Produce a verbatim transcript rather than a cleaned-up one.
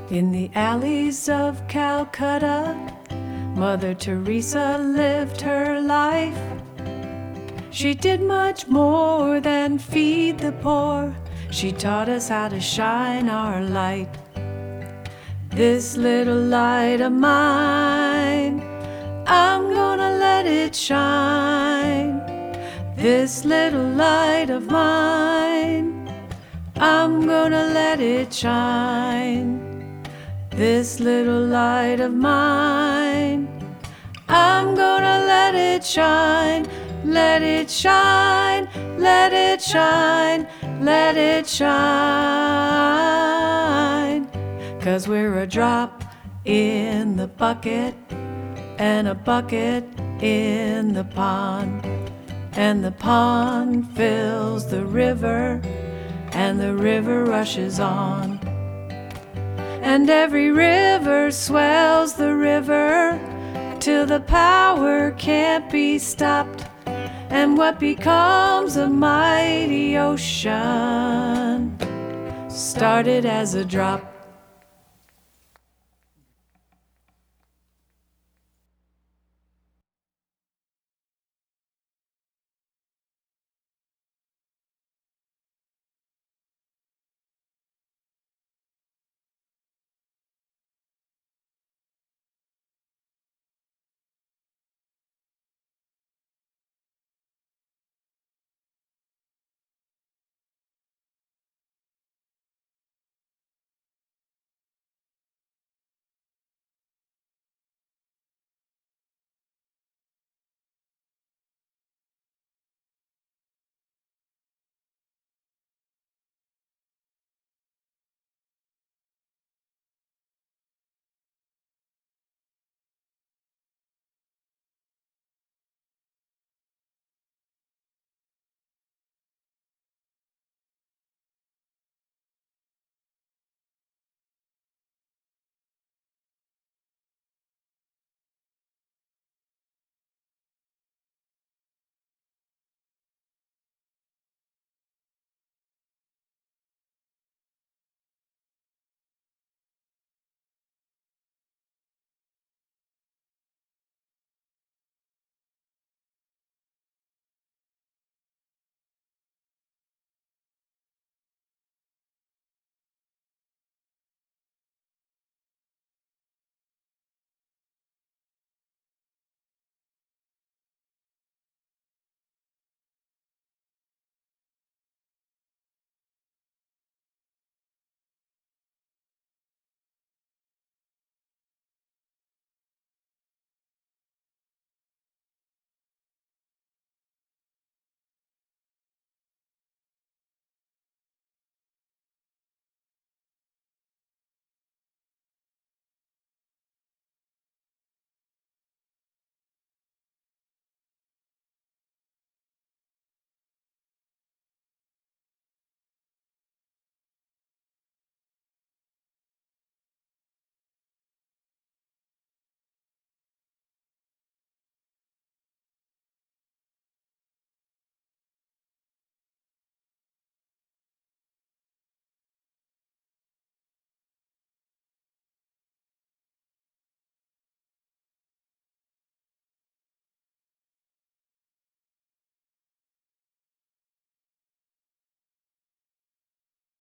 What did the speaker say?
In the alleys of Calcutta, Mother Teresa lived her life. She did much more than feed the poor. She taught us how to shine our light. This little light of mine, I'm gonna let it shine. This little light of mine, I'm gonna let it shine. This little light of mine, I'm gonna let it shine. Let it shine, let it shine, let it shine. 'Cause we're a drop in the bucket, and a bucket in the pond, and the pond fills the river, and the river rushes on. And every river swells the river till the power can't be stopped. And what becomes a mighty ocean started as a drop.